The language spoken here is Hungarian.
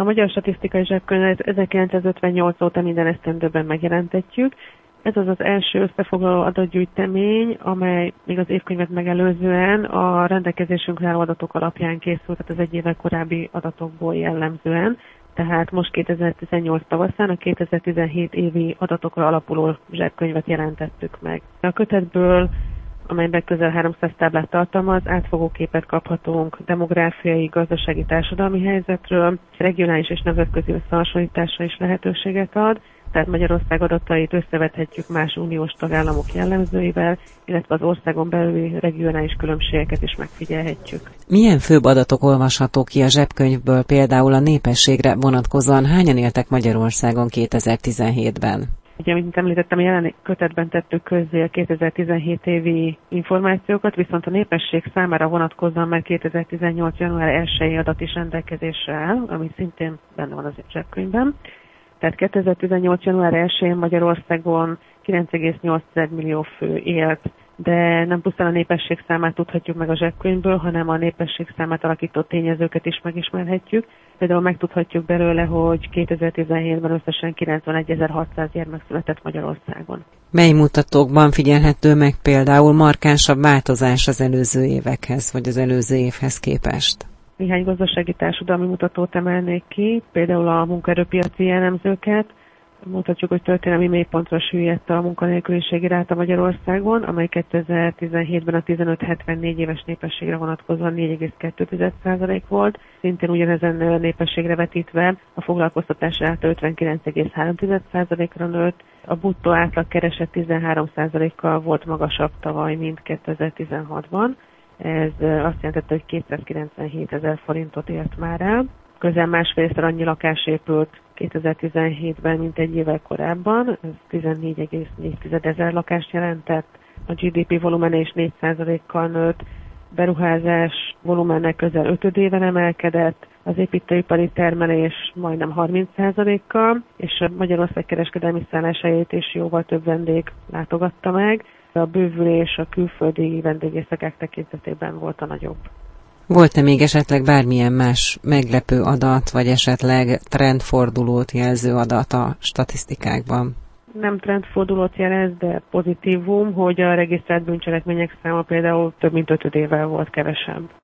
A Magyar Statisztikai Zsebkönyvet 1958 óta minden esztendőben megjelentetjük. Ez az első összefoglaló adatgyűjtemény, amely még az évkönyvet megelőzően a rendelkezésünkre álló adatok alapján készült, tehát az egy évvel korábbi adatokból jellemzően. Tehát most 2018 tavaszán a 2017 évi adatokra alapuló zsebkönyvet jelentettük meg. A kötetből, amelyben közel 300 táblát tartalmaz, átfogó képet kaphatunk demográfiai, gazdasági, társadalmi helyzetről, regionális és nemzetközi összehasonlításra is lehetőséget ad, tehát Magyarország adatait összevethetjük más uniós tagállamok jellemzőivel, illetve az országon belüli regionális különbségeket is megfigyelhetjük. Milyen főbb adatok olvashatók ki a zsebkönyvből, például a népességre vonatkozóan hányan éltek Magyarországon 2017-ben? Ugye, mint említettem, a jelen kötetben tettük közzé a 2017 évi információkat, viszont a népesség számára vonatkozóan már 2018. január 1-i adat is rendelkezésre áll, ami szintén benne van az zsebkönyvben. Tehát 2018. január 1-én Magyarországon 9,8 millió fő élt, de nem pusztán a népesség számát tudhatjuk meg a zsebkönyvből, hanem a népesség számát alakító tényezőket is megismerhetjük. Például megtudhatjuk belőle, hogy 2017-ben összesen 91.600 gyermek született Magyarországon. Mely mutatókban figyelhető meg például markánsabb változás az előző évekhez, vagy az előző évhez képest? Néhány gazdasági társadalmi mutatót emelnék ki, például a munkaerőpiaci jellemzőket. Mondhatjuk, hogy történelmi mélypontra süllyedt a munkanélküliségi ráta Magyarországon, amely 2017-ben a 15-74 éves népességre vonatkozóan 4,2% volt. Szintén ugyanezen népességre vetítve a foglalkoztatás ráta 59,3%-ra nőtt, a bruttó átlagkereset 13%-kal volt magasabb tavaly, mint 2016-ban. Ez azt jelentette, hogy 297 000 forintot ért már el. Közel másfélszer annyi lakás épült 2017-ben, mint egy évvel korábban. Ez 14,4 ezer lakást jelentett. A GDP volumene is 4%-kal nőtt. Beruházás volumene közel 5 éven emelkedett. Az építőipari termelés majdnem 30%-kal, és a Magyarország kereskedelmi szálláshelyét is jóval több vendég látogatta meg. A bővülés a külföldi vendégészakák tekintetében volt a nagyobb. Volt-e még esetleg bármilyen más meglepő adat, vagy esetleg trendfordulót jelző adat a statisztikákban? Nem trendfordulót jelez, de pozitívum, hogy a regisztrált bűncselekmények száma például több mint 5 évvel volt kevesebb.